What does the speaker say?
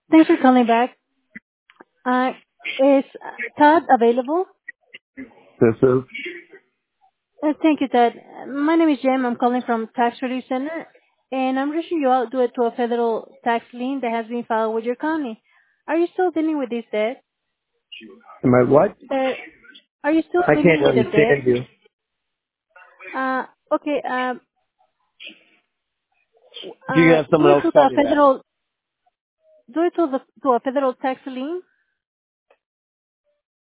Thanks for calling back. Uh, is Todd available? This is. Thank you, Todd. My name is Jem. I'm calling from Tax Relief Center, and I'm reaching you out due to a federal tax lien that has been filed with your county. Are you still dealing with this debt? Am I what? Uh, are you still I dealing can't with the debt? understand you. Okay. Do you have someone Due else to call the me back? federal, due to a federal tax lien,